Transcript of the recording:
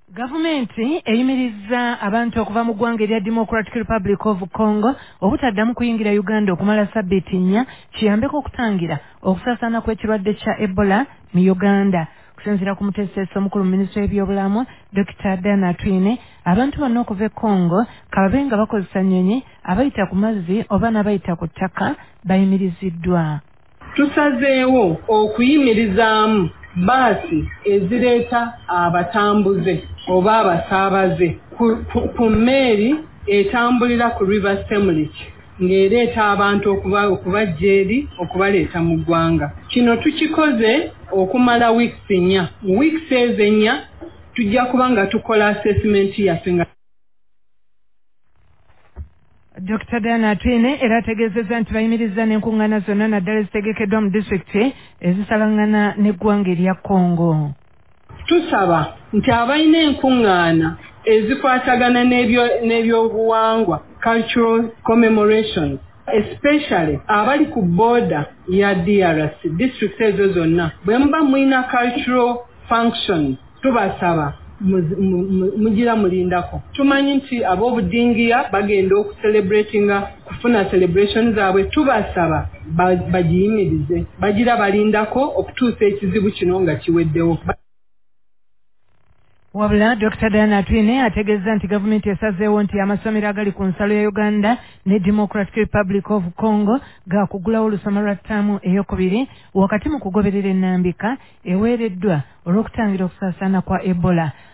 Gavumenti eyimirizza abantu okuva mu ggwanga erya Democratic Republic of Congo obutaddamu kuyingira Uganda okumala ssabbiiti 4 kiyambeko okutangira okusaasaana kw'ekirwadde kya Ebola mu Uganda. Okusinziira ku muteesesi omukulu mu minisitule y'ebyobulamu Dr. Diana Twine, abantu bonna okuva e Congo kababe nga bakozesa nnyonyi abayita ku mazzi oba n'abayita ku ttaka bayimiriziddwa. Tusazeewo okuyimirizaamu baasi ezireeta abatambuze oba abasaabaze ku mmeeri etambulira ku River Semliki ng'ereeta abantu okubajja eri okubaleeta mu ggwanga. Kino tukikoze okumala weeks 4. Mu weeks ezo 4 tujja kuba nga tukola assessment yaffe nga Dr. Diana Twine era ategeezezza nti bayimirizza n'enkuŋŋaana zonna naddala ezitegekeddwa mu disitulikiti ezisalaŋŋana n'eggwanga erya Congo. Tusaba nti abalina enkuŋŋaana ezikwatagana n'ebyobuwangwa cultural commemorations, especially abali ku border ya DRC district ezo zonna, bwe muba mulina cultural functions tubasaba mugira mulindako. Tumanyi nti ab'obudingiya bagenda okucelebratinga kufuna celebration zaabwe, tubasaba bagiyimirize bagira balindako okutuusa ekizibu kino nga kiweddewo. Wabula Dr. Diana Twine ategeezza nti gavumenti esazeewo nti amasomero agali ku nsalo ya Uganda ne Democratic Republic of Congo gaakugulawo olusoma lwa ttaamu eyokubiri wakati mu kugoberera ennambika eweereddwa olw'okutangira okusaasaana kwa Ebola.